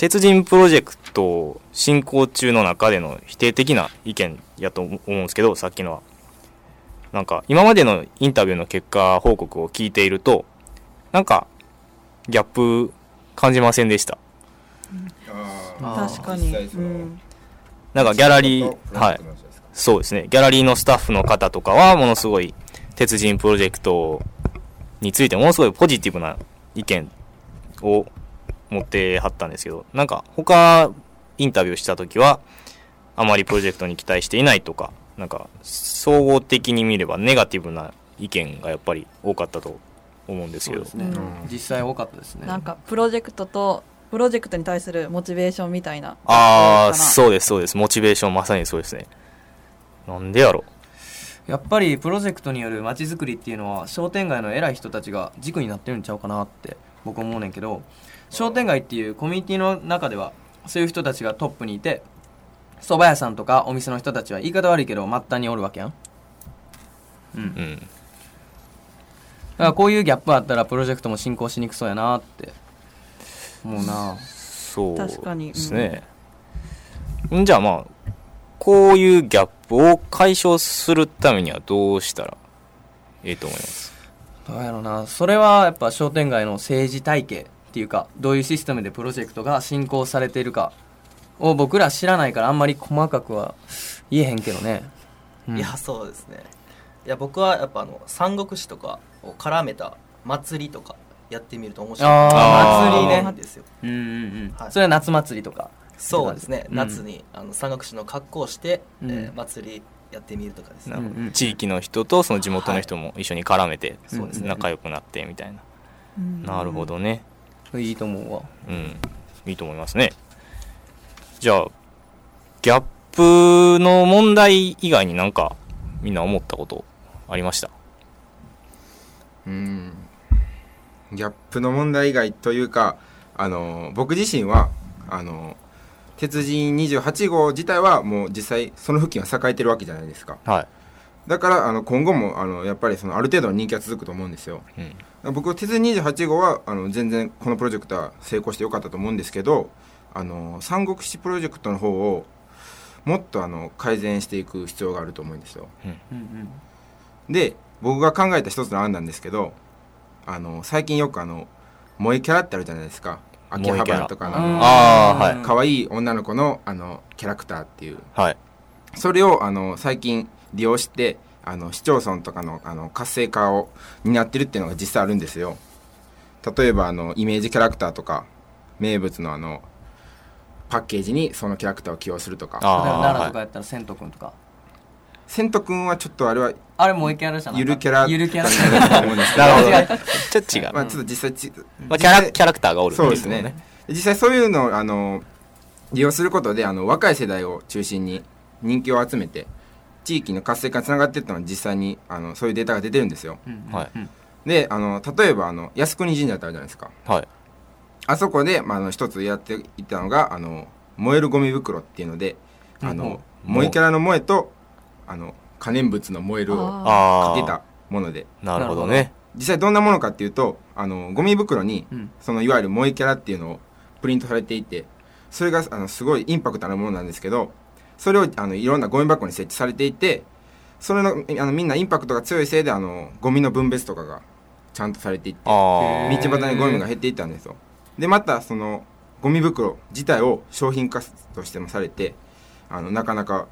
鉄人プロジェクト進行中の中での否定的な意見やと思うんですけど、さっきのはなんか今までのインタビューの結果報告を聞いているとなんかギャップ感じませんでした。 確かに、 なんかギャラリー、はい、そうですね、ギャラリーのスタッフの方とかはものすごい鉄人プロジェクトについてものすごいポジティブな意見を持ってはったんですけど、なんか他インタビューした時はあまりプロジェクトに期待していないとか、なんか総合的に見ればネガティブな意見がやっぱり多かったと思うんですけど。 そうですね、実際多かったですね。 なんかプロジェクトに対するモチベーションみたいな。 そうですそうです、モチベーションまさにそうですね。なんでやろ、 やっぱりプロジェクトによる街づくりっていうのは商店街の偉い人たちが軸になってるんちゃうかなって僕思うねんけど、商店街っていうコミュニティの中ではそういう人たちがトップにいて、蕎麦屋さんとかお店の人たちは言い方悪いけど末端におるわけやん。だからこういうギャップあったらプロジェクトも進行しにくそうやなって思うな。 そうですね、じゃあまあこういうギャップを解消するためにはどうしたらいいと思います？ どうやろうな、それはやっぱ商店街の政治体系っていうか、どういうシステムでプロジェクトが進行されているかを僕ら知らないからあんまり細かくは言えへんけどね。 いやそうですね。いや僕はやっぱ三国志とかを絡めた祭りとかやってみると面白い。 祭りね。 なんですよ。 はい、それは夏祭りとか。 そうですね。夏に三国志の格好をして、祭りやってみるとかですね。 地域の人とその地元の人も一緒に絡めて、仲良くなってみたいな。なるほどね。 いいと思うわ。 いいと思いますね。じゃあギャップの問題以外になんかみんな思ったことありました？ ギャップの問題以外というか、僕自身は鉄人28号自体はもう実際その付近は栄えてるわけじゃないですか。 はい。 だから今後もやっぱりある程度の人気は続くと思うんですよ。僕鉄人28号は全然このプロジェクトは成功してよかったと思うんですけど、三国志プロジェクトの方をもっと改善していく必要があると思うんですよ。で僕が考えた一つの案なんですけど、最近よく萌えキャラってあるじゃないですか。秋葉原とかの可愛い女の子のキャラクターっていう、それを最近利用して市町村とかの活性化を担ってるっていうのが実際あるんですよ。例えばイメージキャラクターとか名物のパッケージにそのキャラクターを起用するとか。 奈良とかやったらセント君とか。 セント君はちょっとあれもう一キャラじゃない。 ゆるキャラゆるキャラだと思うんですけど。 なるほど。ちょっと違う。 ちょっと実際キャラクターがおるんですね。 そうですね。実際そういうのを利用することで若い世代を中心に人気を集めて地域の活性化につながっていったのは実際にそういうデータが出てるんですよ。で例えば靖国神社ってあるじゃないですか。あそこで、一つやっていったのが燃えるゴミ袋っていうので燃えキャラの燃えと可燃物の燃えるをかけたもので。 なるほどね。 実際どんなものかっていうとゴミ袋にそのいわゆる燃えキャラっていうのをプリントされていて、それがすごいインパクトあるものなんですけど、それをいろんなゴミ箱に設置されていて、それのみんなインパクトが強いせいでゴミの分別とかがちゃんとされていって道端にゴミが減っていったんですよ。でまたそのゴミ袋自体を商品化としてもされてなかなか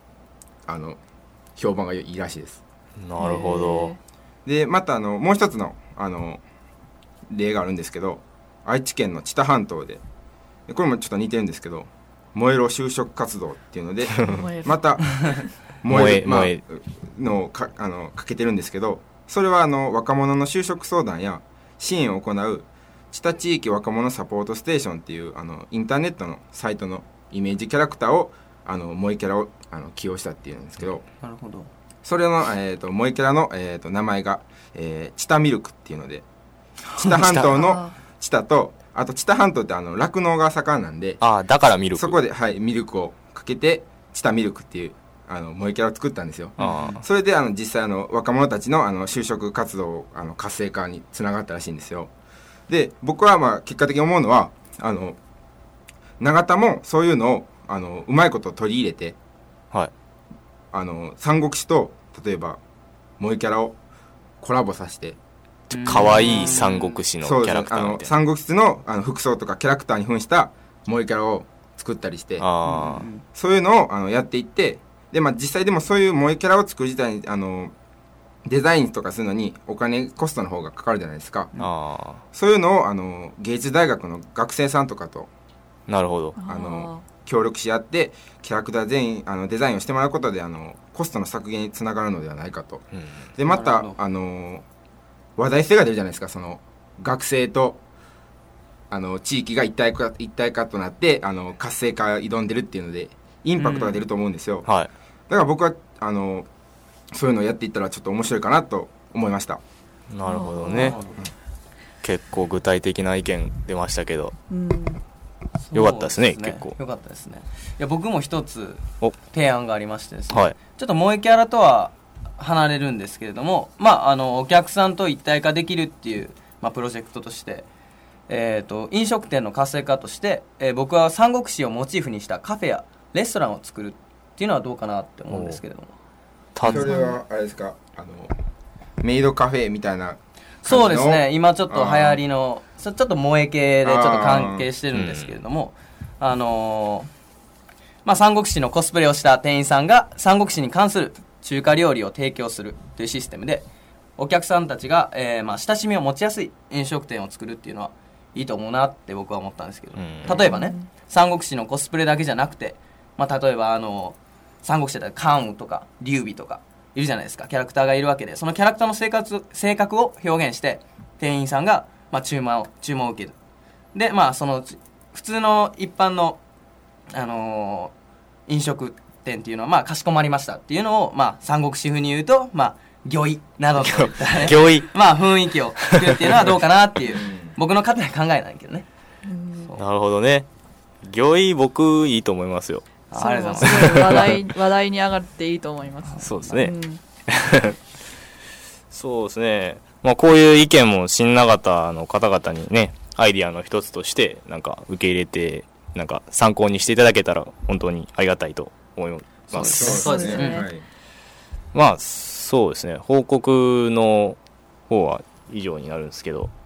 評判がいいらしいです。 なるほど。 でまたもう一つの例があるんですけど、愛知県の知多半島でこれもちょっと似てるんですけど、燃えろ就職活動っていうのでまた燃えのをかけてるんですけど、それは若者の就職相談や支援を行う知多地域若者サポートステーションっていうインターネットのサイトのイメージキャラクターを萌えキャラを起用したっていうんですけど、 なるほど。 それの、萌えキャラの、名前が、知多ミルクっていうので、知多半島の知多と、あと知多半島って酪農が盛んなんで、 だからミルク、 そこで、ミルクをかけて知多ミルクっていう萌えキャラを作ったんですよ。それで実際若者たちの就職活動活性化につながったらしいんですよ。で僕は結果的に思うのは永田もそういうのをうまいこと取り入れて、 はい。 三国志と例えば萌えキャラをコラボさせて、 可愛い三国志のキャラクターみたいな。 三国志の服装とかキャラクターに扮した萌えキャラを作ったりして、 あそういうのをやっていって、で、まあ、実際でもそういう萌えキャラを作る自体にデザインとかするのにお金コストの方がかかるじゃないですか。 あそういうのを芸術大学の学生さんとかとなるほど。 協力し合ってキャラクター全員デザインをしてもらうことでコストの削減につながるのではないかと。 うん、 でまた話題性が出るじゃないですか。その学生と地域が一体化となって活性化挑んでるっていうのでインパクトが出ると思うんですよ。 はい。 だから僕はそういうのをやっていったらちょっと面白いかなと思いました。 なるほどね。結構具体的な意見出ましたけど、よかったですね。結構よかったですね。いや僕も一つお提案がありましてですね、 はい。 ちょっと萌えキャラとは離れるんですけれども、まあお客さんと一体化できるっていう、まあ、プロジェクトとして、飲食店の活性化として、僕は三国志をモチーフにしたカフェやレストランを作るっていうのはどうかなって思うんですけれども。 それはあれですか、メイドカフェみたいな感じの。 そうですね、今ちょっと流行りのちょっと萌え系でちょっと関係してるんですけれども、まあ、三国志のコスプレをした店員さんが三国志に関する中華料理を提供するというシステムで、お客さんたちが、まあ、親しみを持ちやすい飲食店を作るっていうのはいいと思うなって僕は思ったんですけど、例えばね、三国志のコスプレだけじゃなくて、まあ、例えば三国志だったら関羽とか劉備とかいるじゃないですか。キャラクターがいるわけで、そのキャラクターの性格を表現して店員さんが、まあ、注文を受ける。で、まあ、その普通の一般の、飲食店っていうのは、まあ、かしこまりましたっていうのを、まあ、三国志風に言うと、まあ、御意などといったね御意まあ、雰囲気を作るっていうのはどうかなっていう僕の勝手な考えなんだけどね。 なるほどね。御意僕いいと思いますよ。 ありがとうごすざいます。 ごい話題に上がっていいと思います。 そうですね。そうですね。まあこういう意見も新長田の方々にね、アイディアの一つとしてなんか受け入れて、なんか参考にしていただけたら本当にありがたいと思います。 そうですね。 はい。 まあそうですね。報告の方は以上になるんですけど、